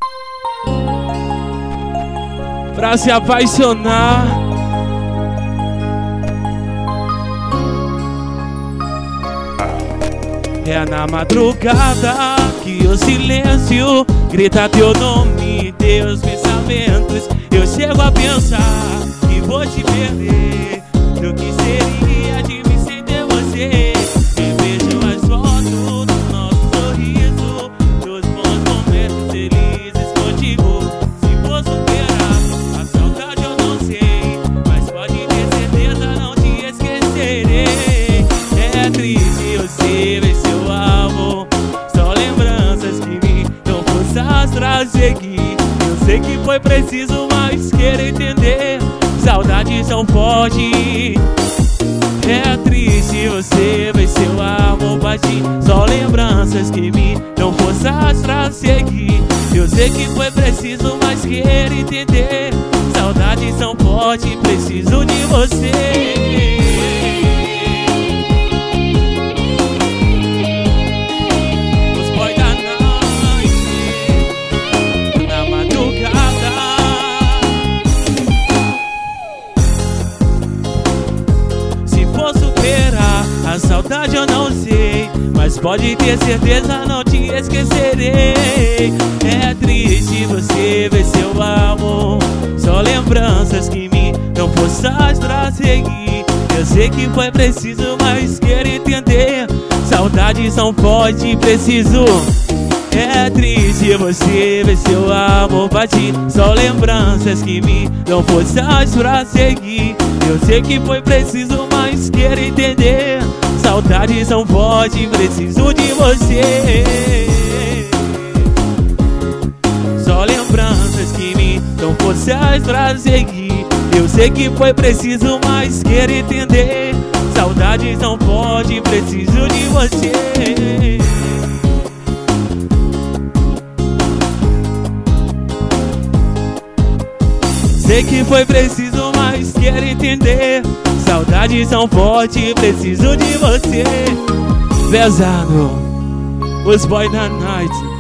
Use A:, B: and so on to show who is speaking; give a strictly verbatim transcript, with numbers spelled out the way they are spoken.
A: pra se apaixonar. É na madrugada que o silêncio grita teu nome, teus pensamentos. Eu chego a pensar que vou te perder. Do que seria de mim sem ter você? Eu vejo as fotos do nosso sorriso, dos bons momentos felizes contigo. Se for superar a saudade eu não sei, mas pode ter certeza não te esquecerei. É triste você ver seu amor, só lembranças que me dão forças pra seguir. Eu sei que foi preciso, mas quero entender. Saudades são fortes. É triste você ver seu amor partir, só lembranças que me dão forças pra seguir. Eu sei que foi preciso, mas quero entender. Saudades são fortes, preciso de você. A saudade eu não sei, mas pode ter certeza não te esquecerei. É triste você ver seu amor, só lembranças que me dão forças pra seguir. Eu sei que foi preciso, mas quero entender. Saudades são fortes, preciso. É triste você ver seu amor partir, só lembranças que me dão forças pra seguir. Eu sei que foi preciso, mas quero entender. Saudades são fortes, preciso de você. Só lembranças que me dão forças pra seguir. Eu sei que foi preciso, mas quero entender. Saudades são fortes, preciso de você. Sei que foi preciso, mas quero entender. Saudades são fortes, preciso de você. Pesado, os boys da night.